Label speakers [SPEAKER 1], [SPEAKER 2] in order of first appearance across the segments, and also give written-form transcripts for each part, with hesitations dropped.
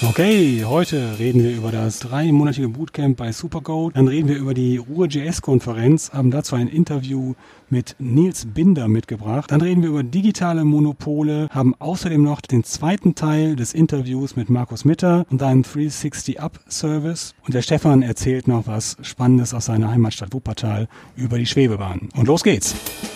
[SPEAKER 1] Okay, heute reden wir über das 3-monatige Bootcamp bei Supercode. Dann reden wir über die Ruhr.js-Konferenz, haben dazu ein Interview mit Nils Binder mitgebracht. Dann reden wir über digitale Monopole, haben außerdem noch den zweiten Teil des Interviews mit Markus Mitter und einem 360-Up-Service. Und der Stefan erzählt noch was Spannendes aus seiner Heimatstadt Wuppertal über die Schwebebahn. Und los geht's!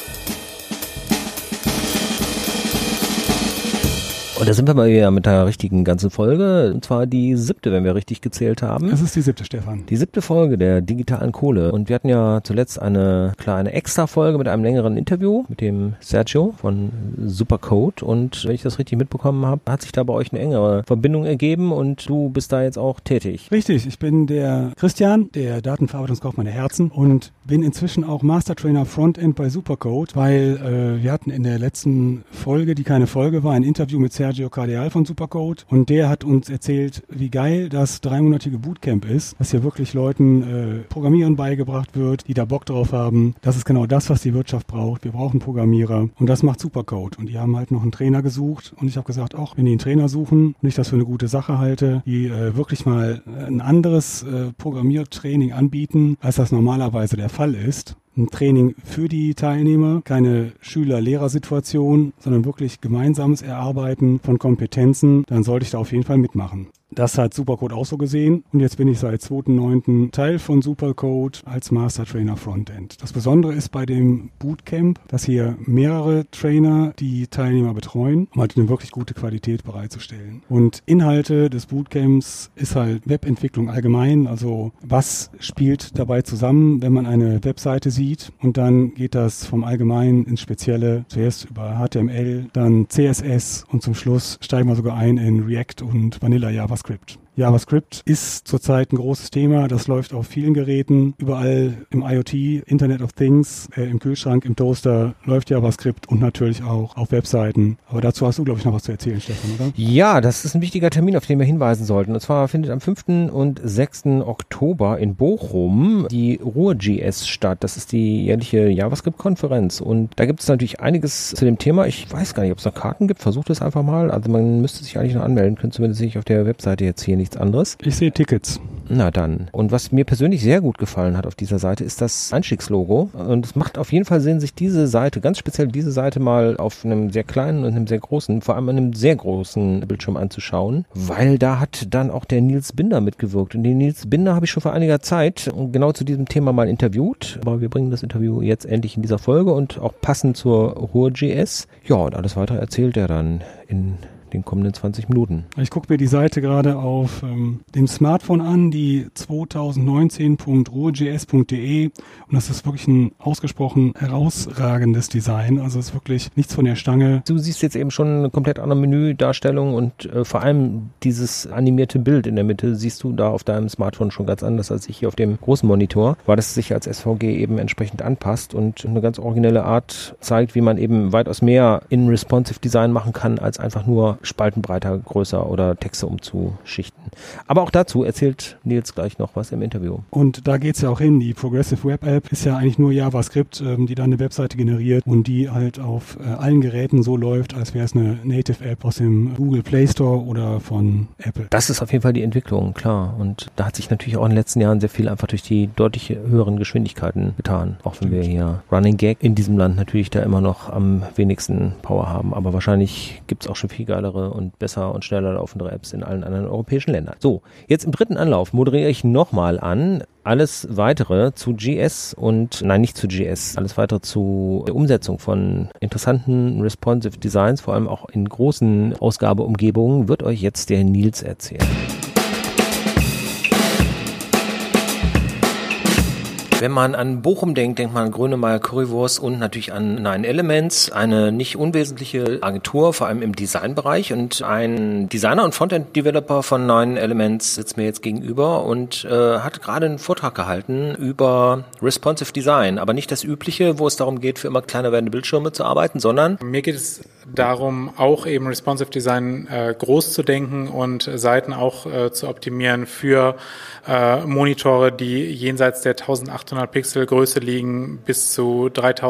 [SPEAKER 2] Und da sind wir mal wieder mit der richtigen ganzen Folge, und zwar die 7., wenn wir richtig gezählt haben.
[SPEAKER 1] Das ist die 7., Stefan.
[SPEAKER 2] Die 7. Folge der digitalen Kohle. Und wir hatten ja zuletzt eine kleine Extra-Folge mit einem längeren Interview mit dem Sergio von Supercode. Und wenn ich das richtig mitbekommen habe, hat sich da bei euch eine engere Verbindung ergeben und du bist da jetzt auch tätig.
[SPEAKER 1] Richtig, ich bin der Christian, der Datenverarbeitungskaufmann der Herzen und bin inzwischen auch Mastertrainer Frontend bei Supercode, weil wir hatten in der letzten Folge, die keine Folge war, ein Interview mit Sergio Cardeal von Supercode und der hat uns erzählt, wie geil das 3-monatige Bootcamp ist, dass hier wirklich Leuten Programmieren beigebracht wird, die da Bock drauf haben. Das ist genau das, was die Wirtschaft braucht. Wir brauchen Programmierer und das macht Supercode. Und die haben halt noch einen Trainer gesucht und ich habe gesagt, auch wenn die einen Trainer suchen und ich das für eine gute Sache halte, die wirklich mal ein anderes Programmiertraining anbieten, als das normalerweise der Fall ist. Ein Training für die Teilnehmer, keine Schüler-Lehrer-Situation, sondern wirklich gemeinsames Erarbeiten von Kompetenzen, dann sollte ich da auf jeden Fall mitmachen. Das hat Supercode auch so gesehen und jetzt bin ich seit 2.9. Teil von Supercode als Master Trainer Frontend. Das Besondere ist bei dem Bootcamp, dass hier mehrere Trainer die Teilnehmer betreuen, um halt eine wirklich gute Qualität bereitzustellen. Und Inhalte des Bootcamps ist halt Webentwicklung allgemein, also was spielt dabei zusammen, wenn man eine Webseite sieht und dann geht das vom Allgemeinen ins Spezielle, zuerst über HTML, dann CSS und zum Schluss steigen wir sogar ein in React und Vanilla JavaScript. JavaScript ist zurzeit ein großes Thema. Das läuft auf vielen Geräten, überall im IoT, Internet of Things, im Kühlschrank, im Toaster läuft JavaScript und natürlich auch auf Webseiten. Aber dazu hast du, glaube ich, noch was zu erzählen, Stefan, oder?
[SPEAKER 2] Ja, das ist ein wichtiger Termin, auf den wir hinweisen sollten. Und zwar findet am 5. und 6. Oktober in Bochum die Ruhr.js statt. Das ist die jährliche JavaScript-Konferenz. Und da gibt es natürlich einiges zu dem Thema. Ich weiß gar nicht, ob es noch Karten gibt. Versucht es einfach mal. Also man müsste sich eigentlich noch anmelden können, zumindest nicht auf der Webseite jetzt hier nichts anderes.
[SPEAKER 1] Ich sehe Tickets.
[SPEAKER 2] Na dann. Und was mir persönlich sehr gut gefallen hat auf dieser Seite, ist das Einstiegslogo. Und es macht auf jeden Fall Sinn, sich diese Seite, ganz speziell diese Seite mal auf einem sehr kleinen und einem sehr großen, vor allem einem sehr großen Bildschirm anzuschauen, weil da hat dann auch der Nils Binder mitgewirkt. Und den Nils Binder habe ich schon vor einiger Zeit genau zu diesem Thema mal interviewt. Aber wir bringen das Interview jetzt endlich in dieser Folge und auch passend zur Ruhr.js. Ja, und alles weitere erzählt er dann in den kommenden 20 Minuten.
[SPEAKER 1] Ich gucke mir die Seite gerade auf dem Smartphone an, die 2019.ruhrjs.de und das ist wirklich ein ausgesprochen herausragendes Design. Also es ist wirklich nichts von der Stange.
[SPEAKER 2] Du siehst jetzt eben schon eine komplett andere Menüdarstellung und vor allem dieses animierte Bild in der Mitte siehst du da auf deinem Smartphone schon ganz anders als ich hier auf dem großen Monitor, weil das sich als SVG eben entsprechend anpasst und eine ganz originelle Art zeigt, wie man eben weitaus mehr in Responsive Design machen kann, als einfach nur Spalten breiter, größer oder Texte umzuschichten. Aber auch dazu erzählt Nils gleich noch was im Interview.
[SPEAKER 1] Und da geht es ja auch hin. Die Progressive Web App ist ja eigentlich nur JavaScript, die dann eine Webseite generiert und die halt auf allen Geräten so läuft, als wäre es eine Native App aus dem Google Play Store oder von Apple.
[SPEAKER 2] Das ist auf jeden Fall die Entwicklung, klar. Und da hat sich natürlich auch in den letzten Jahren sehr viel einfach durch die deutlich höheren Geschwindigkeiten getan. Auch wenn wir hier Running Gag in diesem Land natürlich da immer noch am wenigsten Power haben. Aber wahrscheinlich gibt es auch schon viel geilere und besser und schneller laufende Apps in allen anderen europäischen Ländern. So, jetzt im dritten Anlauf moderiere ich nochmal an. Alles weitere zu JS nicht zu JS, alles weitere zu der Umsetzung von interessanten responsive Designs, vor allem auch in großen Ausgabeumgebungen, wird euch jetzt der Nils erzählen. Wenn man an Bochum denkt, denkt man an Grönemeyer Currywurst und natürlich an 9Elements, eine nicht unwesentliche Agentur, vor allem im Designbereich. Und ein Designer und Frontend-Developer von 9Elements sitzt mir jetzt gegenüber und hat gerade einen Vortrag gehalten über Responsive Design, aber nicht das Übliche, wo es darum geht, für immer kleiner werdende Bildschirme zu arbeiten, sondern
[SPEAKER 3] mir geht es darum, auch eben Responsive Design groß zu denken und Seiten auch zu optimieren für Monitore, die jenseits der 1800 1800 Pixel Größe liegen bis zu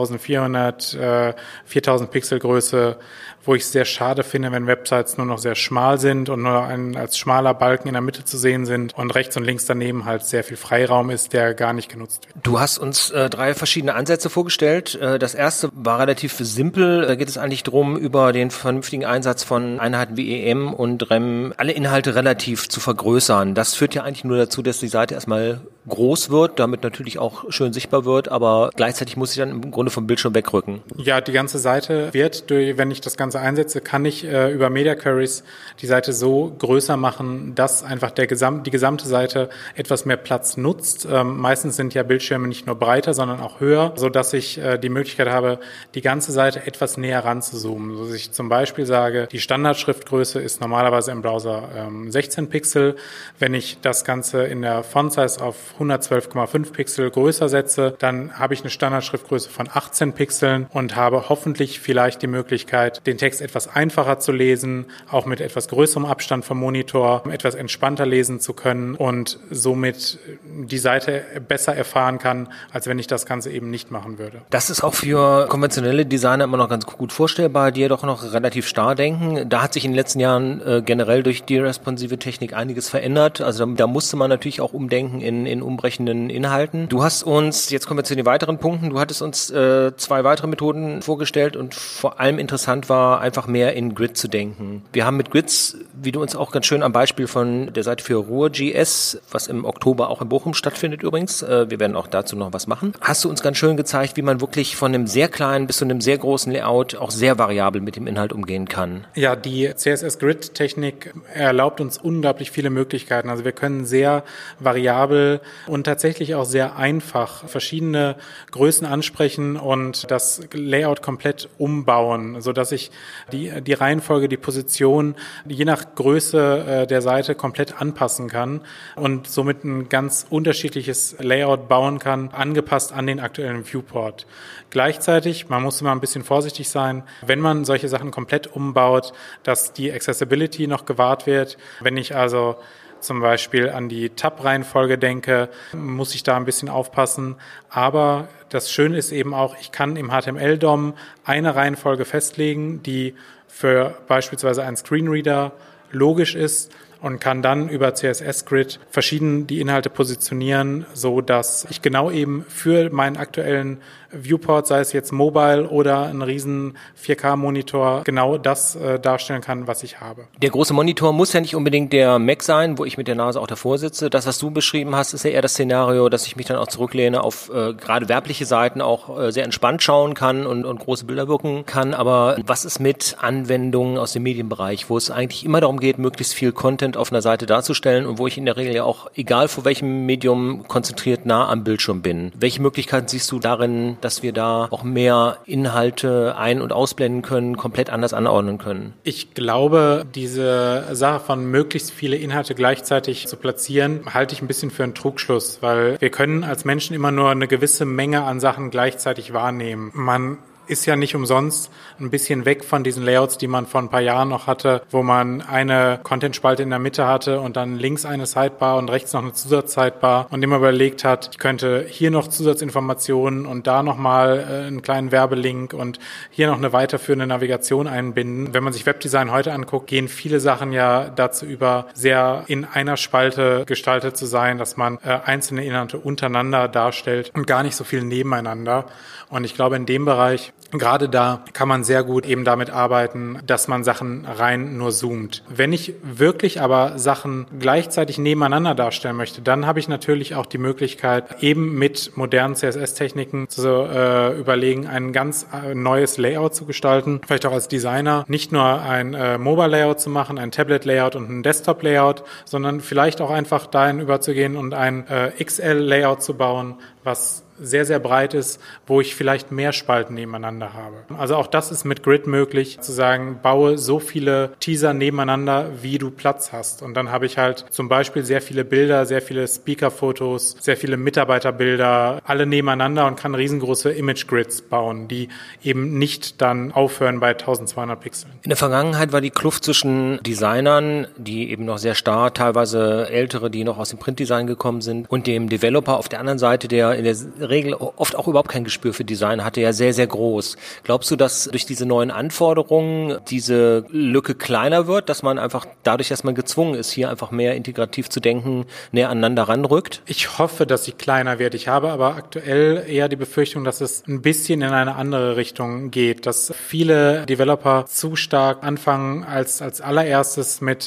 [SPEAKER 3] 3400, 4000 Pixel Größe, wo ich sehr schade finde, wenn Websites nur noch sehr schmal sind und nur als schmaler Balken in der Mitte zu sehen sind und rechts und links daneben halt sehr viel Freiraum ist, der gar nicht genutzt wird.
[SPEAKER 2] Du hast uns 3 verschiedene Ansätze vorgestellt. Das erste war relativ simpel. Da geht es eigentlich darum, über den vernünftigen Einsatz von Einheiten wie EM und REM alle Inhalte relativ zu vergrößern. Das führt ja eigentlich nur dazu, dass die Seite erstmal groß wird, damit natürlich auch schön sichtbar wird, aber gleichzeitig muss ich dann im Grunde vom Bildschirm wegrücken.
[SPEAKER 3] Ja, die ganze Seite wird, wenn ich das Ganze einsetze, kann ich über Media Queries die Seite so größer machen, dass einfach die gesamte Seite etwas mehr Platz nutzt. Meistens sind ja Bildschirme nicht nur breiter, sondern auch höher, so dass ich die Möglichkeit habe, die ganze Seite etwas näher ranzuzoomen. So dass ich zum Beispiel sage, die Standardschriftgröße ist normalerweise im Browser 16 Pixel. Wenn ich das Ganze in der Font Size auf 112,5 Pixel größer setze, dann habe ich eine Standardschriftgröße von 18 Pixeln und habe hoffentlich vielleicht die Möglichkeit, den Text etwas einfacher zu lesen, auch mit etwas größerem Abstand vom Monitor, etwas entspannter lesen zu können und somit die Seite besser erfahren kann, als wenn ich das Ganze eben nicht machen würde.
[SPEAKER 2] Das ist auch für konventionelle Designer immer noch ganz gut vorstellbar, die ja doch noch relativ starr denken. Da hat sich in den letzten Jahren generell durch die responsive Technik einiges verändert. Also da musste man natürlich auch umdenken in umbrechenden Inhalten. Du hast uns, jetzt kommen wir zu den weiteren Punkten, du hattest uns 2 weitere Methoden vorgestellt und vor allem interessant war, einfach mehr in Grid zu denken. Wir haben mit Grids, wie du uns auch ganz schön am Beispiel von der Seite für Ruhr.js, was im Oktober auch in Bochum stattfindet übrigens, wir werden auch dazu noch was machen, hast du uns ganz schön gezeigt, wie man wirklich von einem sehr kleinen bis zu einem sehr großen Layout auch sehr variabel mit dem Inhalt umgehen kann.
[SPEAKER 3] Ja, die CSS-Grid-Technik erlaubt uns unglaublich viele Möglichkeiten. Also wir können sehr variabel und tatsächlich auch sehr einfach verschiedene Größen ansprechen und das Layout komplett umbauen, so dass ich die Reihenfolge, die Position je nach Größe der Seite komplett anpassen kann und somit ein ganz unterschiedliches Layout bauen kann, angepasst an den aktuellen Viewport. Gleichzeitig, man muss immer ein bisschen vorsichtig sein, wenn man solche Sachen komplett umbaut, dass die Accessibility noch gewahrt wird. Wenn ich also zum Beispiel an die Tab-Reihenfolge denke, muss ich da ein bisschen aufpassen. Aber das Schöne ist eben auch, ich kann im HTML-DOM eine Reihenfolge festlegen, die für beispielsweise einen Screenreader logisch ist und kann dann über CSS-Grid verschieden die Inhalte positionieren, so dass ich genau eben für meinen aktuellen Viewport, sei es jetzt mobile oder ein riesen 4K-Monitor, genau das darstellen kann, was ich habe.
[SPEAKER 2] Der große Monitor muss ja nicht unbedingt der Mac sein, wo ich mit der Nase auch davor sitze. Das, was du beschrieben hast, ist ja eher das Szenario, dass ich mich dann auch zurücklehne auf gerade werbliche Seiten, auch sehr entspannt schauen kann und große Bilder wirken kann. Aber was ist mit Anwendungen aus dem Medienbereich, wo es eigentlich immer darum geht, möglichst viel Content auf einer Seite darzustellen und wo ich in der Regel ja auch, egal vor welchem Medium, konzentriert nah am Bildschirm bin? Welche Möglichkeiten siehst du darin, dass wir da auch mehr Inhalte ein- und ausblenden können, komplett anders anordnen können?
[SPEAKER 3] Ich glaube, diese Sache von möglichst viele Inhalte gleichzeitig zu platzieren, halte ich ein bisschen für einen Trugschluss, weil wir können als Menschen immer nur eine gewisse Menge an Sachen gleichzeitig wahrnehmen. Man ist ja nicht umsonst ein bisschen weg von diesen Layouts, die man vor ein paar Jahren noch hatte, wo man eine Content-Spalte in der Mitte hatte und dann links eine Sidebar und rechts noch eine Zusatzsidebar und immer überlegt hat, ich könnte hier noch Zusatzinformationen und da nochmal einen kleinen Werbelink und hier noch eine weiterführende Navigation einbinden. Wenn man sich Webdesign heute anguckt, gehen viele Sachen ja dazu über, sehr in einer Spalte gestaltet zu sein, dass man einzelne Inhalte untereinander darstellt und gar nicht so viel nebeneinander. Und ich glaube, in dem Bereich, gerade da kann man sehr gut eben damit arbeiten, dass man Sachen rein nur zoomt. Wenn ich wirklich aber Sachen gleichzeitig nebeneinander darstellen möchte, dann habe ich natürlich auch die Möglichkeit, eben mit modernen CSS-Techniken zu überlegen, ein ganz neues Layout zu gestalten. Vielleicht auch als Designer nicht nur ein Mobile-Layout zu machen, ein Tablet-Layout und ein Desktop-Layout, sondern vielleicht auch einfach dahin überzugehen und ein XL-Layout zu bauen, was sehr, sehr breit ist, wo ich vielleicht mehr Spalten nebeneinander habe. Also auch das ist mit Grid möglich, zu sagen, baue so viele Teaser nebeneinander, wie du Platz hast. Und dann habe ich halt zum Beispiel sehr viele Bilder, sehr viele Speaker-Fotos, sehr viele Mitarbeiterbilder, alle nebeneinander und kann riesengroße Image-Grids bauen, die eben nicht dann aufhören bei 1200 Pixeln.
[SPEAKER 2] In der Vergangenheit war die Kluft zwischen Designern, die eben noch sehr starr, teilweise ältere, die noch aus dem Printdesign gekommen sind, und dem Developer auf der anderen Seite, der ja in der Regel oft auch überhaupt kein Gespür für Design hatte, ja sehr, sehr groß. Glaubst du, dass durch diese neuen Anforderungen diese Lücke kleiner wird, dass man einfach dadurch, dass man gezwungen ist, hier einfach mehr integrativ zu denken, näher aneinander ranrückt?
[SPEAKER 3] Ich hoffe, dass sie kleiner wird. Ich habe aber aktuell eher die Befürchtung, dass es ein bisschen in eine andere Richtung geht, dass viele Developer zu stark anfangen, als allererstes mit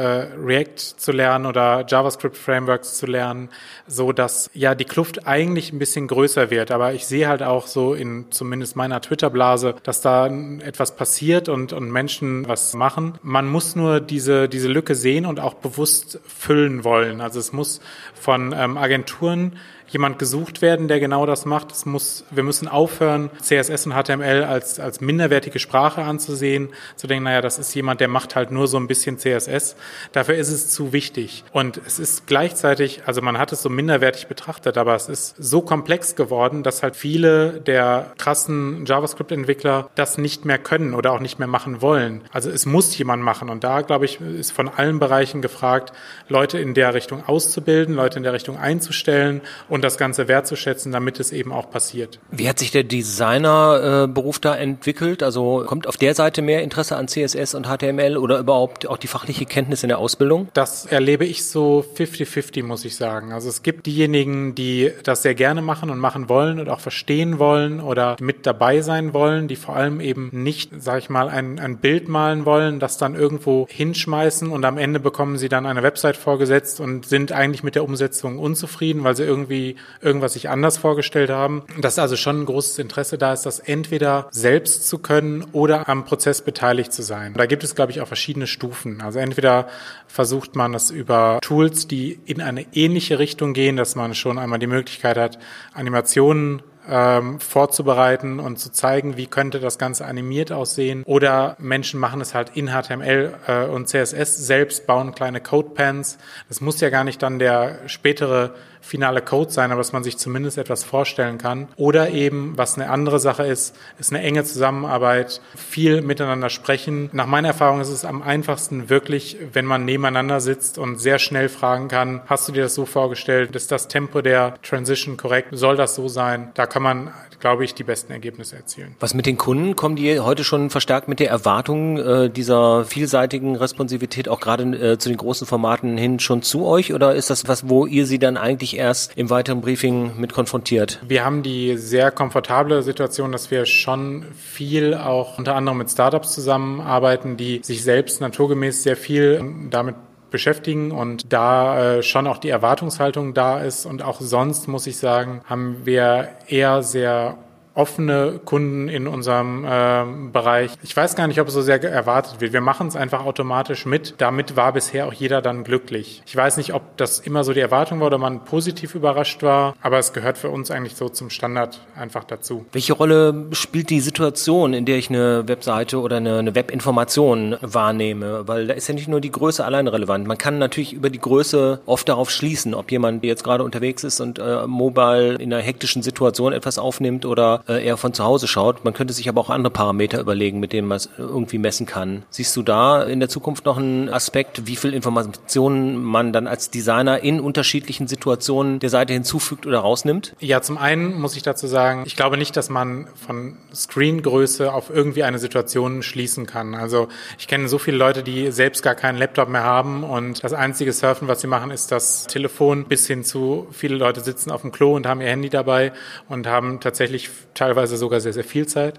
[SPEAKER 3] React zu lernen oder JavaScript-Frameworks zu lernen, so dass ja die Kluft eigentlich ein bisschen größer wird. Aber ich sehe halt auch so in zumindest meiner Twitter-Blase, dass da etwas passiert und Menschen was machen. Man muss nur diese Lücke sehen und auch bewusst füllen wollen. Also es muss von Agenturen jemand gesucht werden, der genau das macht. Wir müssen aufhören, CSS und HTML als minderwertige Sprache anzusehen, zu denken, naja, das ist jemand, der macht halt nur so ein bisschen CSS. Dafür ist es zu wichtig. Und es ist gleichzeitig, also man hat es so minderwertig betrachtet, aber es ist so komplex geworden, dass halt viele der krassen JavaScript-Entwickler das nicht mehr können oder auch nicht mehr machen wollen. Also es muss jemand machen. Und da, glaube ich, ist von allen Bereichen gefragt, Leute in der Richtung auszubilden, Leute in der Richtung einzustellen und das Ganze wertzuschätzen, damit es eben auch passiert.
[SPEAKER 2] Wie hat sich der Designerberuf da entwickelt? Also kommt auf der Seite mehr Interesse an CSS und HTML oder überhaupt auch die fachliche Kenntnis in der Ausbildung?
[SPEAKER 3] Das erlebe ich so 50-50, muss ich sagen. Also es gibt diejenigen, die das sehr gerne machen und machen wollen und auch verstehen wollen oder mit dabei sein wollen, die vor allem eben nicht, sag ich mal, ein Bild malen wollen, das dann irgendwo hinschmeißen und am Ende bekommen sie dann eine Website vorgesetzt und sind eigentlich mit der Umsetzung unzufrieden, weil sie irgendwie irgendwas sich anders vorgestellt haben. Dass also schon ein großes Interesse da ist, das entweder selbst zu können oder am Prozess beteiligt zu sein. Da gibt es, glaube ich, auch verschiedene Stufen. Also entweder versucht man es über Tools, die in eine ähnliche Richtung gehen, dass man schon einmal die Möglichkeit hat, Animationen vorzubereiten und zu zeigen, wie könnte das Ganze animiert aussehen. Oder Menschen machen es halt in HTML und CSS selbst, bauen kleine Codepans. Das muss ja gar nicht dann der spätere finale Code sein, aber dass man sich zumindest etwas vorstellen kann. Oder eben, was eine andere Sache ist eine enge Zusammenarbeit, viel miteinander sprechen. Nach meiner Erfahrung ist es am einfachsten wirklich, wenn man nebeneinander sitzt und sehr schnell fragen kann, hast du dir das so vorgestellt? Ist das Tempo der Transition korrekt? Soll das so sein? Da kann man, glaube ich, die besten Ergebnisse erzielen.
[SPEAKER 2] Was mit den Kunden? Kommen die heute schon verstärkt mit der Erwartung dieser vielseitigen Responsivität auch gerade zu den großen Formaten hin schon zu euch? Oder ist das was, wo ihr sie dann eigentlich erst im weiteren Briefing mit konfrontiert?
[SPEAKER 3] Wir haben die sehr komfortable Situation, dass wir schon viel auch unter anderem mit Startups zusammenarbeiten, die sich selbst naturgemäß sehr viel damit beschäftigen und da schon auch die Erwartungshaltung da ist. Und auch sonst, muss ich sagen, haben wir eher sehr offene Kunden in unserem Bereich. Ich weiß gar nicht, ob es so sehr erwartet wird. Wir machen es einfach automatisch mit. Damit war bisher auch jeder dann glücklich. Ich weiß nicht, ob das immer so die Erwartung war oder man positiv überrascht war, aber es gehört für uns eigentlich so zum Standard einfach dazu.
[SPEAKER 2] Welche Rolle spielt die Situation, in der ich eine Webseite oder eine Webinformation wahrnehme? Weil da ist ja nicht nur die Größe allein relevant. Man kann natürlich über die Größe oft darauf schließen, ob jemand jetzt gerade unterwegs ist und mobile in einer hektischen Situation etwas aufnimmt oder eher von zu Hause schaut. Man könnte sich aber auch andere Parameter überlegen, mit denen man es irgendwie messen kann. Siehst du da in der Zukunft noch einen Aspekt, wie viel Informationen man dann als Designer in unterschiedlichen Situationen der Seite hinzufügt oder rausnimmt?
[SPEAKER 3] Ja, zum einen muss ich dazu sagen, ich glaube nicht, dass man von Screengröße auf irgendwie eine Situation schließen kann. Also ich kenne so viele Leute, die selbst gar keinen Laptop mehr haben und das einzige Surfen, was sie machen, ist das Telefon, bis hin zu viele Leute sitzen auf dem Klo und haben ihr Handy dabei und haben tatsächlich teilweise sogar sehr, sehr viel Zeit,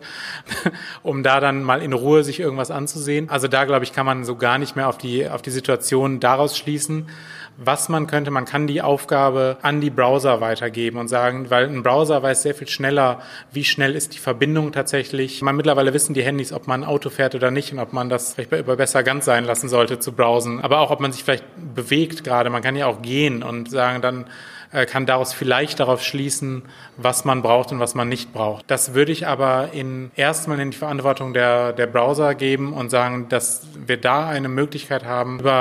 [SPEAKER 3] um da dann mal in Ruhe sich irgendwas anzusehen. Also da, glaube ich, kann man so gar nicht mehr auf die Situation daraus schließen. Was man könnte, man kann die Aufgabe an die Browser weitergeben und sagen, weil ein Browser weiß sehr viel schneller, wie schnell ist die Verbindung tatsächlich. Mittlerweile wissen die Handys, ob man ein Auto fährt oder nicht und ob man das vielleicht besser ganz sein lassen sollte zu browsen. Aber auch, ob man sich vielleicht bewegt gerade. Man kann ja auch gehen und sagen, dann kann daraus vielleicht darauf schließen, was man braucht und was man nicht braucht. Das würde ich aber erstmal in die Verantwortung der Browser geben und sagen, dass wir da eine Möglichkeit haben, über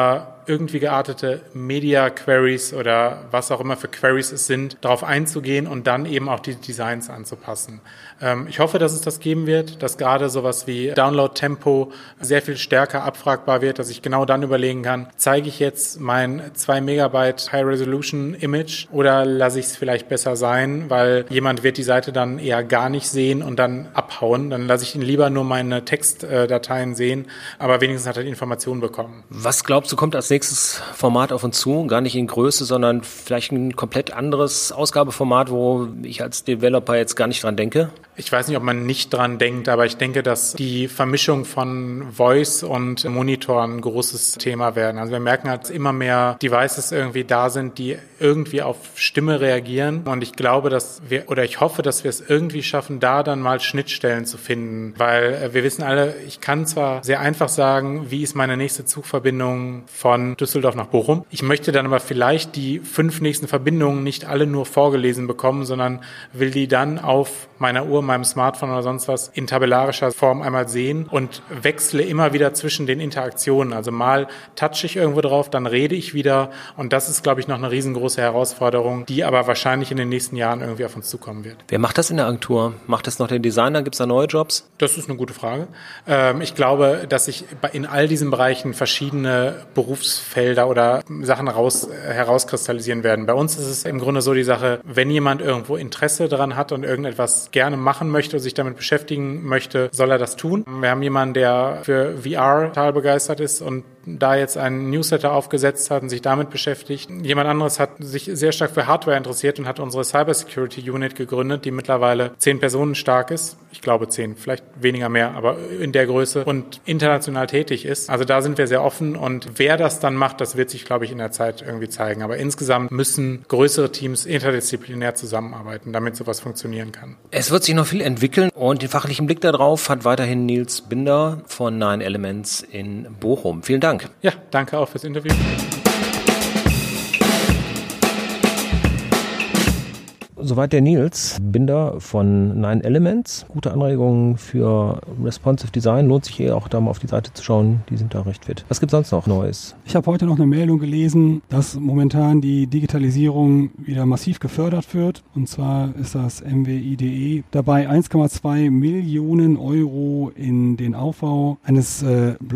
[SPEAKER 3] irgendwie geartete Media-Queries oder was auch immer für Queries es sind, darauf einzugehen und dann eben auch die Designs anzupassen. Ich hoffe, dass es das geben wird, dass gerade sowas wie Download-Tempo sehr viel stärker abfragbar wird, dass ich genau dann überlegen kann, zeige ich jetzt mein 2 Megabyte High-Resolution-Image oder lasse ich es vielleicht besser sein, weil jemand wird die Seite dann eher gar nicht sehen und dann abhauen. Dann lasse ich ihn lieber nur meine Textdateien sehen, aber wenigstens hat er die Informationen bekommen.
[SPEAKER 2] Was glaubst du, kommt als nächstes Format auf uns zu? Gar nicht in Größe, sondern vielleicht ein komplett anderes Ausgabeformat, wo ich als Developer jetzt gar nicht dran denke?
[SPEAKER 3] Ich weiß nicht, ob man nicht dran denkt, aber ich denke, dass die Vermischung von Voice und Monitor ein großes Thema werden. Also wir merken halt, dass immer mehr Devices irgendwie da sind, die irgendwie auf Stimme reagieren. Und ich glaube, ich hoffe, dass wir es irgendwie schaffen, da dann mal Schnittstellen zu finden. Weil wir wissen alle, ich kann zwar sehr einfach sagen, wie ist meine nächste Zugverbindung von Düsseldorf nach Bochum. Ich möchte dann aber vielleicht die 5 nächsten Verbindungen nicht alle nur vorgelesen bekommen, sondern will die dann auf meiner Uhr, meinem Smartphone oder sonst was in tabellarischer Form einmal sehen und wechsle immer wieder zwischen den Interaktionen. Also mal touche ich irgendwo drauf, dann rede ich wieder und das ist, glaube ich, noch eine riesengroße Herausforderung, die aber wahrscheinlich in den nächsten Jahren irgendwie auf uns zukommen wird.
[SPEAKER 2] Wer macht das in der Agentur? Macht das noch der Designer? Gibt es da neue Jobs?
[SPEAKER 3] Das ist eine gute Frage. Ich glaube, dass sich in all diesen Bereichen verschiedene Berufsfelder oder Sachen herauskristallisieren werden. Bei uns ist es im Grunde so die Sache, wenn jemand irgendwo Interesse daran hat und irgendetwas gerne machen möchte, sich damit beschäftigen möchte, soll er das tun. Wir haben jemanden, der für VR total begeistert ist und da jetzt einen Newsletter aufgesetzt hat und sich damit beschäftigt. Jemand anderes hat sich sehr stark für Hardware interessiert und hat unsere Cybersecurity Unit gegründet, die mittlerweile 10 Personen stark ist. Ich glaube 10, vielleicht weniger mehr, aber in der Größe und international tätig ist. Also da sind wir sehr offen und wer das dann macht, das wird sich, glaube ich, in der Zeit irgendwie zeigen. Aber insgesamt müssen größere Teams interdisziplinär zusammenarbeiten, damit sowas funktionieren kann.
[SPEAKER 2] Es wird sich noch viel entwickeln und den fachlichen Blick darauf hat weiterhin Nils Binder von 9 Elements in Bochum. Vielen Dank.
[SPEAKER 3] Ja, danke auch fürs Interview.
[SPEAKER 2] Soweit der Nils Binder von 9 Elements. Gute Anregungen für Responsive Design. Lohnt sich hier auch da mal auf die Seite zu schauen. Die sind da recht fit. Was gibt es sonst noch Neues?
[SPEAKER 1] Ich habe heute noch eine Meldung gelesen, dass momentan die Digitalisierung wieder massiv gefördert wird. Und zwar ist das MWIDE dabei, 1,2 Millionen Euro in den Aufbau eines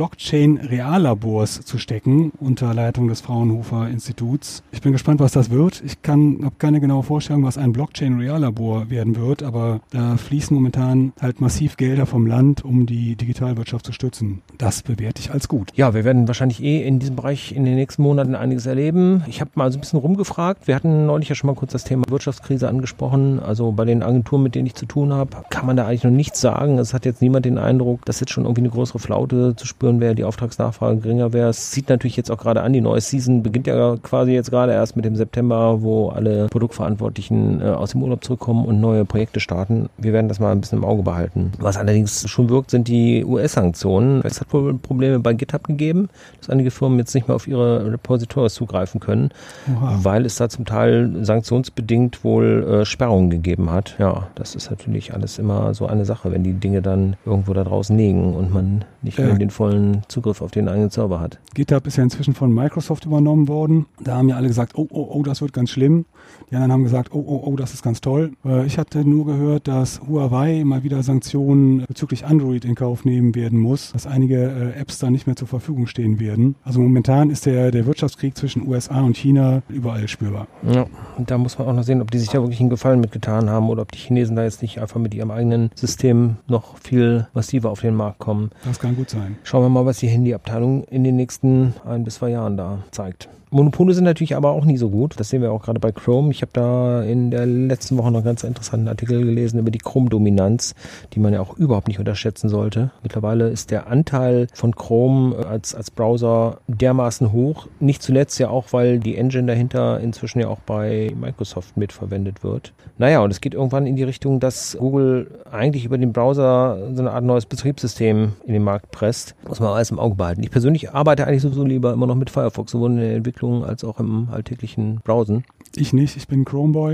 [SPEAKER 1] Blockchain-Reallabors zu stecken, unter Leitung des Fraunhofer Instituts. Ich bin gespannt, was das wird. Ich habe keine genaue Vorstellung, was ein Blockchain-Reallabor werden wird, aber da fließen momentan halt massiv Gelder vom Land, um die Digitalwirtschaft zu stützen. Das bewerte ich als gut.
[SPEAKER 2] Ja, wir werden wahrscheinlich in diesem Bereich in den nächsten Monaten einiges erleben. Ich habe mal so ein bisschen rumgefragt. Wir hatten neulich ja schon mal kurz das Thema Wirtschaftskrise angesprochen. Also bei den Agenturen, mit denen ich zu tun habe, kann man da eigentlich noch nichts sagen. Es hat jetzt niemand den Eindruck, dass jetzt schon irgendwie eine größere Flaute zu spüren wäre, die Auftragsnachfrage geringer wäre. Es sieht natürlich jetzt auch gerade an, die neue Season beginnt ja quasi jetzt gerade erst mit dem September, wo alle Produktverantwortlichen aus dem Urlaub zurückkommen und neue Projekte starten. Wir werden das mal ein bisschen im Auge behalten. Was allerdings schon wirkt, sind die US-Sanktionen. Es hat wohl Probleme bei GitHub gegeben, dass einige Firmen jetzt nicht mehr auf ihre Repositories zugreifen können, weil es da zum Teil sanktionsbedingt wohl Sperrungen gegeben hat. Ja, das ist natürlich alles immer so eine Sache, wenn die Dinge dann irgendwo da draußen liegen und man nicht mehr den vollen Zugriff auf den eigenen Server hat.
[SPEAKER 1] GitHub ist ja inzwischen von Microsoft übernommen worden. Da haben ja alle gesagt, oh, das wird ganz schlimm. Die anderen haben gesagt, oh, das ist ganz toll. Ich hatte nur gehört, dass Huawei mal wieder Sanktionen bezüglich Android in Kauf nehmen werden muss, dass einige Apps da nicht mehr zur Verfügung stehen werden. Also momentan ist der Wirtschaftskrieg zwischen USA und China überall spürbar.
[SPEAKER 2] Ja, und da muss man auch noch sehen, ob die sich da wirklich einen Gefallen mitgetan haben oder ob die Chinesen da jetzt nicht einfach mit ihrem eigenen System noch viel massiver auf den Markt kommen.
[SPEAKER 1] Das kann gut sein.
[SPEAKER 2] Schauen wir mal, was die Handyabteilung in den nächsten 1 bis 2 Jahren da zeigt. Monopole sind natürlich aber auch nie so gut. Das sehen wir auch gerade bei Chrome. Ich habe da in der letzten Woche noch einen ganz interessanten Artikel gelesen über die Chrome-Dominanz, die man ja auch überhaupt nicht unterschätzen sollte. Mittlerweile ist der Anteil von Chrome als Browser dermaßen hoch. Nicht zuletzt ja auch, weil die Engine dahinter inzwischen ja auch bei Microsoft mitverwendet wird. Naja, und es geht irgendwann in die Richtung, dass Google eigentlich über den Browser so eine Art neues Betriebssystem in den Markt presst. Muss man alles im Auge behalten. Ich persönlich arbeite eigentlich sowieso lieber immer noch mit Firefox, sowohl in der Entwicklung als auch im alltäglichen Browsen.
[SPEAKER 1] Ich nicht, ich bin Chromeboy und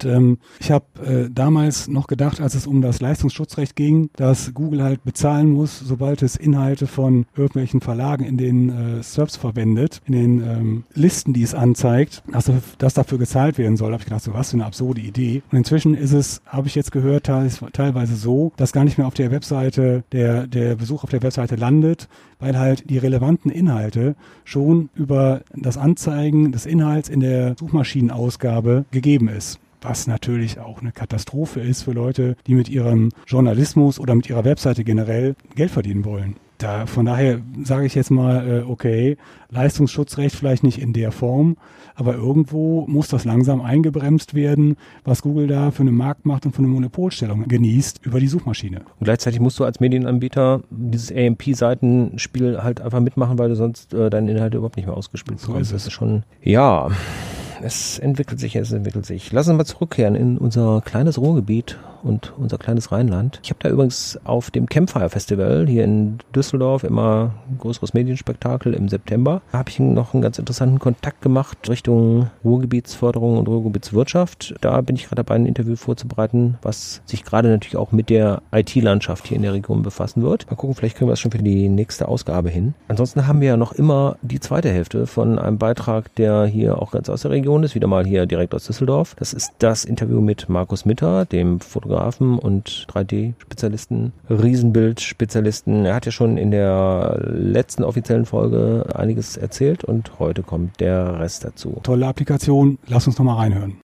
[SPEAKER 1] Und ich habe damals noch gedacht, als es um das Leistungsschutzrecht ging, dass Google halt bezahlen muss, sobald es Inhalte von irgendwelchen Verlagen in den SERPs verwendet, in den Listen, die es anzeigt, dass dafür gezahlt werden soll. Da habe ich gedacht, so was für eine absurde Idee. Und inzwischen ist es, habe ich jetzt gehört, teilweise so, dass gar nicht mehr auf der Webseite, der Besuch auf der Webseite landet, weil halt die relevanten Inhalte schon über das Anzeigen des Inhalts in der Suchmaschinenausgabe gegeben ist. Was natürlich auch eine Katastrophe ist für Leute, die mit ihrem Journalismus oder mit ihrer Webseite generell Geld verdienen wollen. Von daher sage ich jetzt mal, okay, Leistungsschutzrecht vielleicht nicht in der Form, aber irgendwo muss das langsam eingebremst werden, was Google da für eine Marktmacht und für eine Monopolstellung genießt über die Suchmaschine.
[SPEAKER 2] Und gleichzeitig musst du als Medienanbieter dieses AMP-Seitenspiel halt einfach mitmachen, weil du sonst deine Inhalte überhaupt nicht mehr ausgespielt bekommst.
[SPEAKER 1] So ist es.
[SPEAKER 2] Das ist schon, ja, es entwickelt sich. Lass uns mal zurückkehren in unser kleines Ruhrgebiet und unser kleines Rheinland. Ich habe da übrigens auf dem Campfire Festival hier in Düsseldorf, immer ein größeres Medienspektakel im September, habe ich noch einen ganz interessanten Kontakt gemacht Richtung Ruhrgebietsförderung und Ruhrgebietswirtschaft. Da bin ich gerade dabei, ein Interview vorzubereiten, was sich gerade natürlich auch mit der IT-Landschaft hier in der Region befassen wird. Mal gucken, vielleicht kriegen wir das schon für die nächste Ausgabe hin. Ansonsten haben wir ja noch immer die zweite Hälfte von einem Beitrag, der hier auch ganz aus der Region ist, wieder mal hier direkt aus Düsseldorf. Das ist das Interview mit Markus Mitter, dem Fotografen und 3D-Spezialisten, Riesenbild-Spezialisten. Er hat ja schon in der letzten offiziellen Folge einiges erzählt und heute kommt der Rest dazu.
[SPEAKER 1] Tolle Applikation, lass uns nochmal reinhören.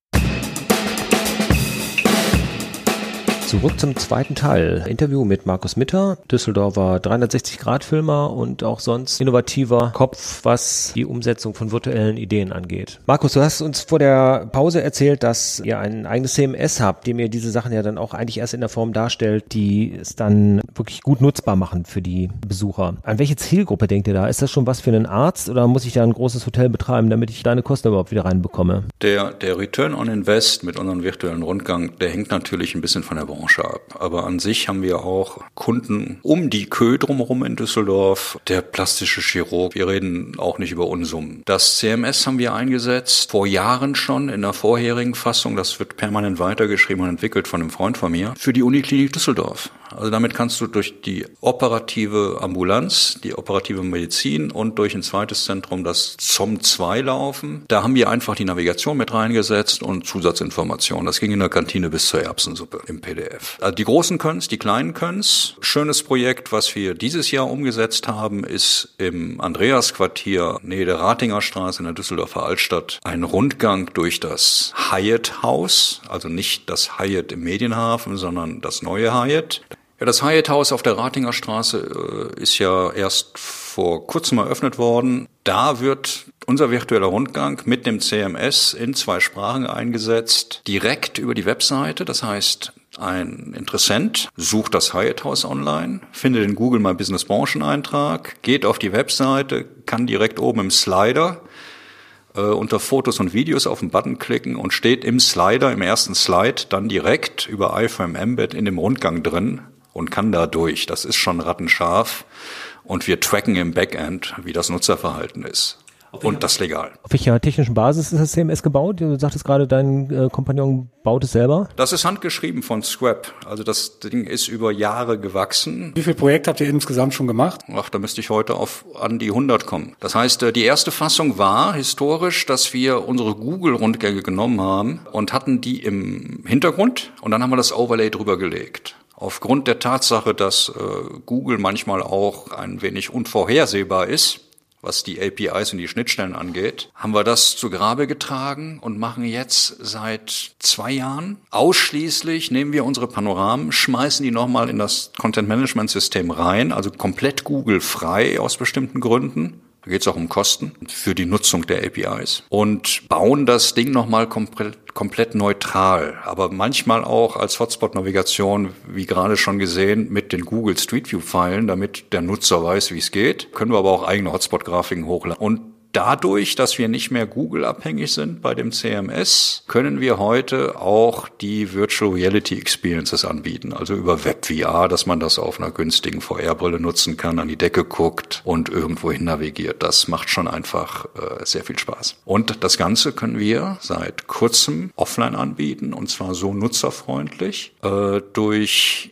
[SPEAKER 2] Zurück zum zweiten Teil. Interview mit Markus Mitter, Düsseldorfer 360-Grad-Filmer und auch sonst innovativer Kopf, was die Umsetzung von virtuellen Ideen angeht. Markus, du hast uns vor der Pause erzählt, dass ihr ein eigenes CMS habt, dem ihr diese Sachen ja dann auch eigentlich erst in der Form darstellt, die es dann wirklich gut nutzbar machen für die Besucher. An welche Zielgruppe denkt ihr da? Ist das schon was für einen Arzt oder muss ich da ein großes Hotel betreiben, damit ich deine Kosten überhaupt wieder reinbekomme?
[SPEAKER 4] Der Return on Invest mit unserem virtuellen Rundgang, der hängt natürlich ein bisschen von der Branche ab. Aber an sich haben wir auch Kunden um die Kö drumherum in Düsseldorf. Der plastische Chirurg, wir reden auch nicht über Unsummen. Das CMS haben wir eingesetzt, vor Jahren schon in der vorherigen Fassung. Das wird permanent weitergeschrieben und entwickelt von einem Freund von mir. Für die Uniklinik Düsseldorf. Also damit kannst du durch die operative Ambulanz, die operative Medizin und durch ein zweites Zentrum, das ZOM2 laufen. Da haben wir einfach die Navigation mit reingesetzt und Zusatzinformationen. Das ging in der Kantine bis zur Erbsensuppe im PDF. Also die Großen können's, die Kleinen können's. Schönes Projekt, was wir dieses Jahr umgesetzt haben, ist im Andreasquartier, nähe der Ratinger Straße in der Düsseldorfer Altstadt, ein Rundgang durch das Hyatt-Haus. Also nicht das Hyatt im Medienhafen, sondern das neue Hyatt. Ja, das Hyatt-Haus auf der Ratinger Straße ist ja erst vor kurzem eröffnet worden. Da wird unser virtueller Rundgang mit dem CMS in 2 Sprachen eingesetzt, direkt über die Webseite. Das heißt, ein Interessent sucht das Hyatt-Haus online, findet den Google My Business Brancheneintrag, geht auf die Webseite, kann direkt oben im Slider unter Fotos und Videos auf den Button klicken und steht im Slider, im ersten Slide, dann direkt über iFrame Embed in dem Rundgang drin und kann da durch. Das ist schon rattenscharf und wir tracken im Backend, wie das Nutzerverhalten ist. Und das legal.
[SPEAKER 2] Auf welcher technischen Basis ist das CMS gebaut? Du sagtest gerade, dein Kompagnon baut es selber.
[SPEAKER 4] Das ist handgeschrieben von Scrap. Also das Ding ist über Jahre gewachsen.
[SPEAKER 1] Wie viele Projekte habt ihr insgesamt schon gemacht?
[SPEAKER 4] Ach, da müsste ich heute an die 100 kommen. Das heißt, die erste Fassung war historisch, dass wir unsere Google-Rundgänge genommen haben und hatten die im Hintergrund und dann haben wir das Overlay drüber gelegt. Aufgrund der Tatsache, dass Google manchmal auch ein wenig unvorhersehbar ist, was die APIs und die Schnittstellen angeht, haben wir das zu Grabe getragen und machen jetzt seit 2 Jahren ausschließlich, nehmen wir unsere Panoramen, schmeißen die nochmal in das Content-Management-System rein, also komplett Google-frei aus bestimmten Gründen. Da geht es auch um Kosten für die Nutzung der APIs und bauen das Ding nochmal komplett neutral, aber manchmal auch als Hotspot-Navigation, wie gerade schon gesehen, mit den Google Street View-Pfeilen, damit der Nutzer weiß, wie es geht. Können wir aber auch eigene Hotspot-Grafiken hochladen. Und dadurch, dass wir nicht mehr Google-abhängig sind bei dem CMS, können wir heute auch die Virtual Reality Experiences anbieten. Also über WebVR, dass man das auf einer günstigen VR-Brille nutzen kann, an die Decke guckt und irgendwohin navigiert. Das macht schon einfach sehr viel Spaß. Und das Ganze können wir seit kurzem offline anbieten, und zwar so nutzerfreundlich, durch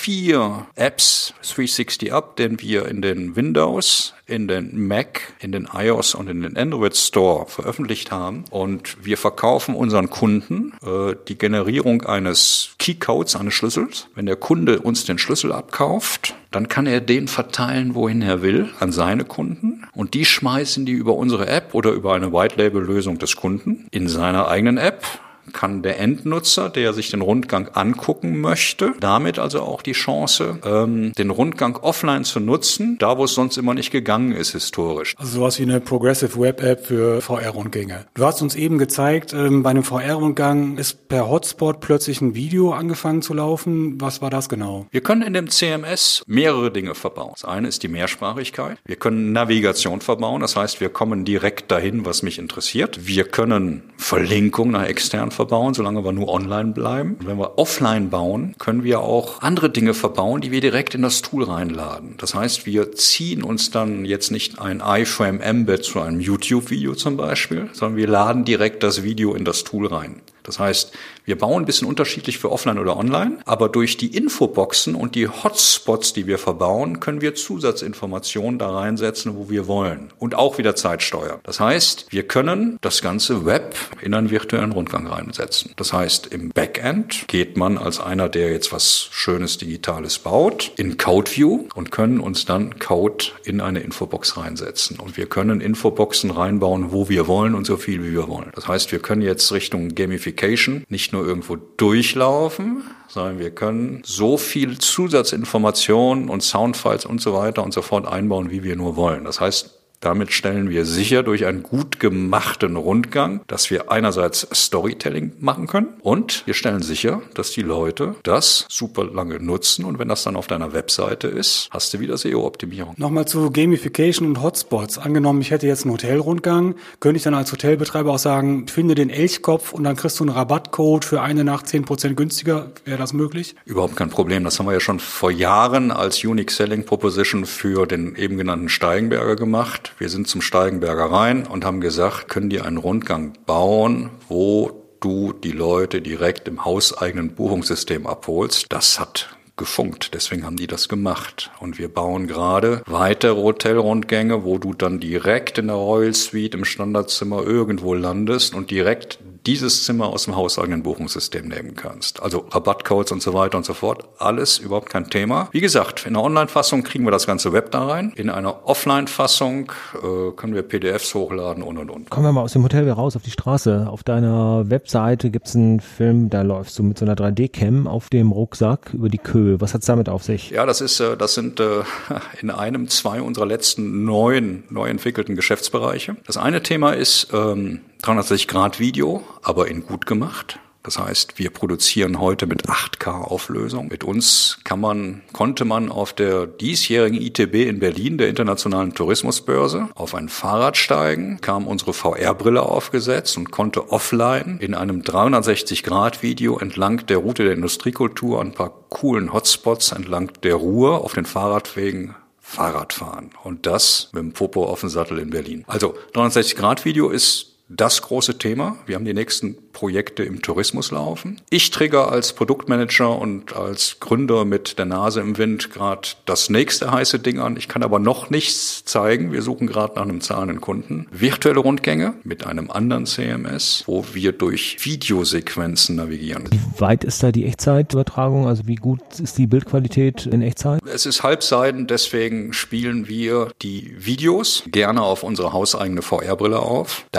[SPEAKER 4] 4 Apps, 360 Up, den wir in den Windows, in den Mac, in den iOS und in den Android Store veröffentlicht haben. Und wir verkaufen unseren Kunden die Generierung eines Keycodes, eines Schlüssels. Wenn der Kunde uns den Schlüssel abkauft, dann kann er den verteilen, wohin er will, an seine Kunden. Und die schmeißen die über unsere App oder über eine White-Label-Lösung des Kunden in seiner eigenen App. Kann der Endnutzer, der sich den Rundgang angucken möchte, damit also auch die Chance, den Rundgang offline zu nutzen, da wo es sonst immer nicht gegangen ist historisch.
[SPEAKER 1] Also sowas wie eine Progressive Web App für VR-Rundgänge. Du hast uns eben gezeigt, bei einem VR-Rundgang ist per Hotspot plötzlich ein Video angefangen zu laufen. Was war das genau?
[SPEAKER 4] Wir können in dem CMS mehrere Dinge verbauen. Das eine ist die Mehrsprachigkeit. Wir können Navigation verbauen, das heißt, wir kommen direkt dahin, was mich interessiert. Wir können Verlinkung nach extern verbauen, solange wir nur online bleiben. Und wenn wir offline bauen, können wir auch andere Dinge verbauen, die wir direkt in das Tool reinladen. Das heißt, wir ziehen uns dann jetzt nicht ein iFrame-Embed zu einem YouTube-Video zum Beispiel, sondern wir laden direkt das Video in das Tool rein. Das heißt, wir bauen ein bisschen unterschiedlich für offline oder online, aber durch die Infoboxen und die Hotspots, die wir verbauen, können wir Zusatzinformationen da reinsetzen, wo wir wollen. Und auch wieder Zeit steuern. Das heißt, wir können das ganze Web in einen virtuellen Rundgang reinsetzen. Das heißt, im Backend geht man als einer, der jetzt was Schönes Digitales baut, in CodeView und können uns dann Code in eine Infobox reinsetzen. Und wir können Infoboxen reinbauen, wo wir wollen und so viel, wie wir wollen. Das heißt, wir können jetzt Richtung Gamification nicht nur irgendwo durchlaufen, sondern wir können so viel Zusatzinformationen und Soundfiles und so weiter und so fort einbauen, wie wir nur wollen. Das heißt, damit stellen wir sicher durch einen gut gemachten Rundgang, dass wir einerseits Storytelling machen können und wir stellen sicher, dass die Leute das super lange nutzen und wenn das dann auf deiner Webseite ist, hast du wieder SEO-Optimierung.
[SPEAKER 1] Nochmal zu Gamification und Hotspots. Angenommen, ich hätte jetzt einen Hotelrundgang, könnte ich dann als Hotelbetreiber auch sagen, finde den Elchkopf und dann kriegst du einen Rabattcode für eine Nacht 10% günstiger. Wäre das möglich?
[SPEAKER 4] Überhaupt kein Problem. Das haben wir ja schon vor Jahren als Unique Selling Proposition für den eben genannten Steigenberger gemacht. Wir sind zum Steigenberger rein und haben gesagt, können die einen Rundgang bauen, wo du die Leute direkt im hauseigenen Buchungssystem abholst. Das hat gefunkt, deswegen haben die das gemacht. Und wir bauen gerade weitere Hotelrundgänge, wo du dann direkt in der Royal Suite im Standardzimmer irgendwo landest und direkt dieses Zimmer aus dem hauseigenen Buchungssystem nehmen kannst. Also Rabattcodes und so weiter und so fort. Alles überhaupt kein Thema. Wie gesagt, in einer Online-Fassung kriegen wir das ganze Web da rein. In einer Offline-Fassung können wir PDFs hochladen und.
[SPEAKER 2] Kommen wir mal aus dem Hotel wieder raus auf die Straße. Auf deiner Webseite gibt's einen Film, da läufst du mit so einer 3D-Cam auf dem Rucksack über die Köhe. Was hat's damit auf sich?
[SPEAKER 4] Ja, das sind in einem 2 unserer letzten neu entwickelten Geschäftsbereiche. Das eine Thema ist 360-Grad-Video, aber in gut gemacht. Das heißt, wir produzieren heute mit 8K-Auflösung. Mit uns konnte man auf der diesjährigen ITB in Berlin, der Internationalen Tourismusbörse, auf ein Fahrrad steigen, kam unsere VR-Brille aufgesetzt und konnte offline in einem 360-Grad-Video entlang der Route der Industriekultur an ein paar coolen Hotspots entlang der Ruhr auf den Fahrradwegen Fahrrad fahren. Und das mit dem Popo auf dem Sattel in Berlin. Also 360-Grad-Video ist das große Thema. Wir haben die nächsten Projekte im Tourismus laufen. Ich trigger als Produktmanager und als Gründer mit der Nase im Wind gerade das nächste heiße Ding an. Ich kann aber noch nichts zeigen. Wir suchen gerade nach einem zahlenden Kunden. Virtuelle Rundgänge mit einem anderen CMS, wo wir durch Videosequenzen navigieren.
[SPEAKER 2] Wie weit ist da die Echtzeitübertragung? Also wie gut ist die Bildqualität in Echtzeit?
[SPEAKER 4] Es ist halbseiden, deswegen spielen wir die Videos gerne auf unsere hauseigene VR-Brille auf. Da ist alles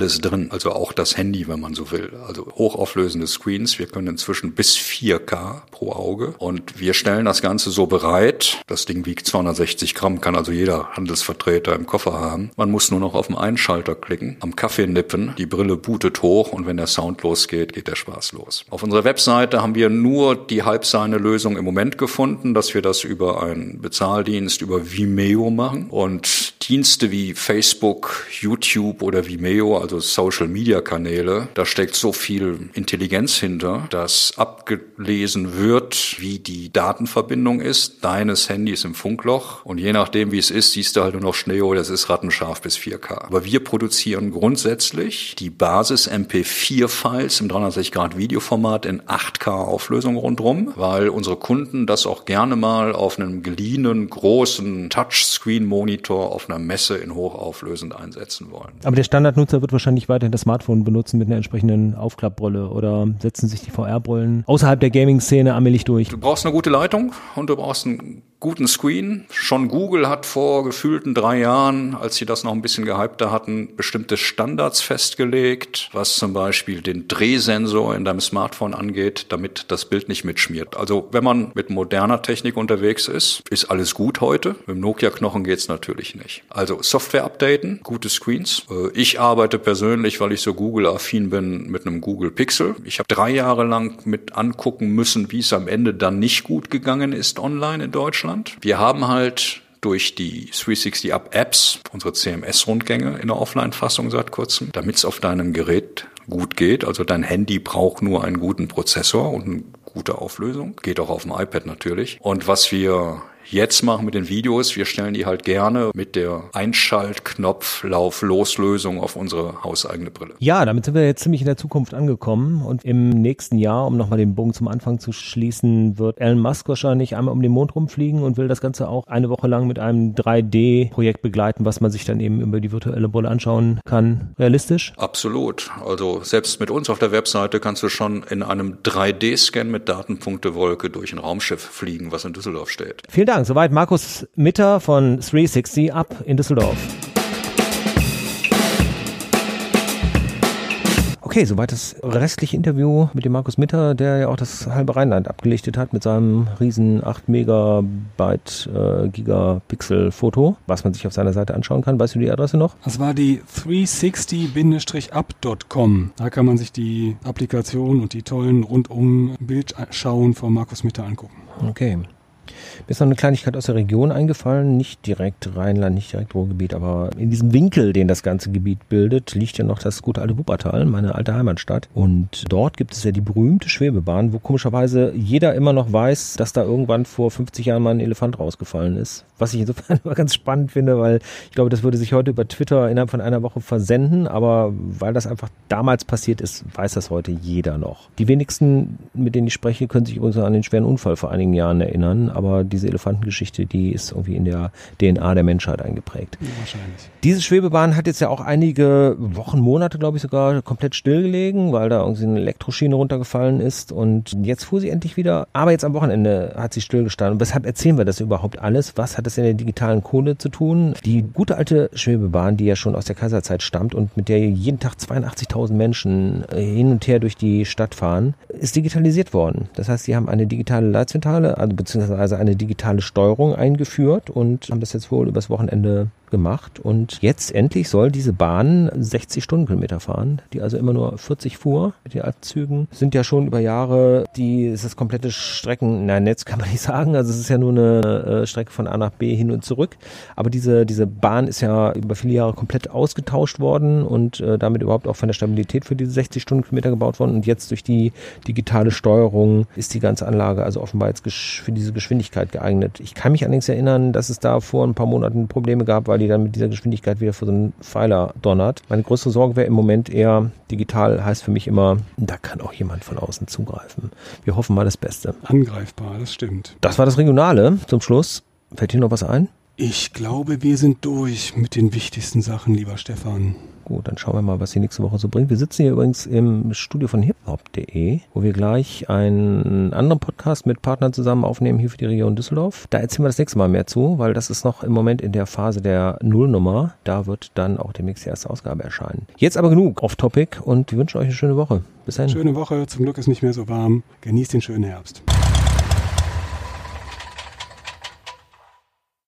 [SPEAKER 4] alles drin, also auch das Handy, wenn man so will. Also hochauflösende Screens, wir können inzwischen bis 4K pro Auge und wir stellen das Ganze so bereit. Das Ding wiegt 260 Gramm, kann also jeder Handelsvertreter im Koffer haben. Man muss nur noch auf den Einschalter klicken, am Kaffee nippen, die Brille bootet hoch und wenn der Sound losgeht, geht der Spaß los. Auf unserer Webseite haben wir nur die halbseine Lösung im Moment gefunden, dass wir das über einen Bezahldienst, über Vimeo machen und Dienste wie Facebook, YouTube oder Vimeo, also Social-Media-Kanäle, da steckt so viel Intelligenz hinter, dass abgelesen wird, wie die Datenverbindung ist, deines Handys im Funkloch und je nachdem, wie es ist, siehst du halt nur noch Schnee oder es ist rattenscharf bis 4K. Aber wir produzieren grundsätzlich die Basis-MP4-Files im 360-Grad-Videoformat in 8K-Auflösung rundrum, weil unsere Kunden das auch gerne mal auf einem geliehenen, großen Touchscreen-Monitor auf einer Messe in hochauflösend einsetzen wollen.
[SPEAKER 2] Aber der Standardnutzer wird wahrscheinlich weiterhin das Smartphone benutzen mit einer entsprechenden Aufklappbrille oder setzen sich die VR-Brillen außerhalb der Gaming-Szene allmählich durch.
[SPEAKER 4] Du brauchst eine gute Leitung und du brauchst einen guten Screen. Schon Google hat vor gefühlten 3 Jahren, als sie das noch ein bisschen gehypter hatten, bestimmte Standards festgelegt, was zum Beispiel den Drehsensor in deinem Smartphone angeht, damit das Bild nicht mitschmiert. Also wenn man mit moderner Technik unterwegs ist, ist alles gut heute. Mit dem Nokia-Knochen geht's natürlich nicht. Also Software updaten, gute Screens. Ich arbeite persönlich, weil ich so Google-affin bin, mit einem Google Pixel. Ich habe 3 Jahre lang mit angucken müssen, wie es am Ende dann nicht gut gegangen ist online in Deutschland. Wir haben halt durch die 360-Up-Apps unsere CMS-Rundgänge in der Offline-Fassung seit kurzem, damit es auf deinem Gerät gut geht. Also dein Handy braucht nur einen guten Prozessor und eine gute Auflösung. Geht auch auf dem iPad natürlich. Und was wir jetzt machen mit den Videos, wir stellen die halt gerne mit der Einschaltknopf-Lauf-Loslösung auf unsere hauseigene Brille.
[SPEAKER 2] Ja, damit sind wir jetzt ziemlich in der Zukunft angekommen und im nächsten Jahr, um nochmal den Bogen zum Anfang zu schließen, wird Elon Musk wahrscheinlich einmal um den Mond rumfliegen und will das Ganze auch eine Woche lang mit einem 3D-Projekt begleiten, was man sich dann eben über die virtuelle Brille anschauen kann. Realistisch?
[SPEAKER 4] Absolut. Also selbst mit uns auf der Webseite kannst du schon in einem 3D-Scan mit Datenpunktewolke durch ein Raumschiff fliegen, was in Düsseldorf steht.
[SPEAKER 2] Vielen Dank. Soweit Markus Mitter von 360up in Düsseldorf. Okay, soweit das restliche Interview mit dem Markus Mitter, der ja auch das halbe Rheinland abgelichtet hat mit seinem riesen 8 Megabyte Gigapixel Foto, was man sich auf seiner Seite anschauen kann. Weißt du die Adresse noch?
[SPEAKER 1] Das war die 360-up.com. Da kann man sich die Applikation und die tollen rundum Bildschauen von Markus Mitter angucken.
[SPEAKER 2] Okay. Mir ist noch eine Kleinigkeit aus der Region eingefallen, nicht direkt Rheinland, nicht direkt Ruhrgebiet, aber in diesem Winkel, den das ganze Gebiet bildet, liegt ja noch das gute alte Wuppertal, meine alte Heimatstadt. Und dort gibt es ja die berühmte Schwebebahn, wo komischerweise jeder immer noch weiß, dass da irgendwann vor 50 Jahren mal ein Elefant rausgefallen ist. Was ich insofern immer ganz spannend finde, weil ich glaube, das würde sich heute über Twitter innerhalb von einer Woche versenden, aber weil das einfach damals passiert ist, weiß das heute jeder noch. Die wenigsten, mit denen ich spreche, können sich übrigens an den schweren Unfall vor einigen Jahren erinnern, aber diese Elefantengeschichte, die ist irgendwie in der DNA der Menschheit eingeprägt.
[SPEAKER 1] Ja, wahrscheinlich.
[SPEAKER 2] Diese Schwebebahn hat jetzt ja auch einige Wochen, Monate, glaube ich, sogar komplett stillgelegen, weil da irgendwie eine Elektroschiene runtergefallen ist und jetzt fuhr sie endlich wieder, aber jetzt am Wochenende hat sie stillgestanden. Und weshalb erzählen wir das überhaupt alles? Was hat das in der digitalen Kohle zu tun? Die gute alte Schwebebahn, die ja schon aus der Kaiserzeit stammt und mit der jeden Tag 82.000 Menschen hin und her durch die Stadt fahren, ist digitalisiert worden. Das heißt, sie haben eine digitale Leitzentrale, also beziehungsweise eine digitale Steuerung eingeführt und haben das jetzt wohl übers Wochenende gemacht und jetzt endlich soll diese Bahn 60 Stundenkilometer fahren, die also immer nur 40 fuhr mit den alten Zügen. Sind ja schon über Jahre, ist das komplette Streckennetz, kann man nicht sagen, also es ist ja nur eine Strecke von A nach B hin und zurück, aber diese Bahn ist ja über viele Jahre komplett ausgetauscht worden und damit überhaupt auch von der Stabilität für diese 60 Stundenkilometer gebaut worden und jetzt durch die digitale Steuerung ist die ganze Anlage also offenbar jetzt für diese Geschwindigkeit geeignet. Ich kann mich allerdings erinnern, dass es da vor ein paar Monaten Probleme gab, weil die dann mit dieser Geschwindigkeit wieder vor so einen Pfeiler donnert. Meine größte Sorge wäre im Moment eher, digital heißt für mich immer, da kann auch jemand von außen zugreifen. Wir hoffen mal das Beste.
[SPEAKER 1] Angreifbar, das stimmt.
[SPEAKER 2] Das war das Regionale. Zum Schluss, fällt dir noch was ein?
[SPEAKER 1] Ich glaube, wir sind durch mit den wichtigsten Sachen, lieber Stefan.
[SPEAKER 2] Gut, dann schauen wir mal, was die nächste Woche so bringt. Wir sitzen hier übrigens im Studio von hiphop.de, wo wir gleich einen anderen Podcast mit Partnern zusammen aufnehmen hier für die Region Düsseldorf. Da erzählen wir das nächste Mal mehr zu, weil das ist noch im Moment in der Phase der Nullnummer. Da wird dann auch demnächst die erste Ausgabe erscheinen. Jetzt aber genug Off-Topic und wir wünschen euch eine schöne Woche. Bis dahin.
[SPEAKER 1] Schöne Woche, zum Glück ist nicht mehr so warm. Genießt den schönen Herbst.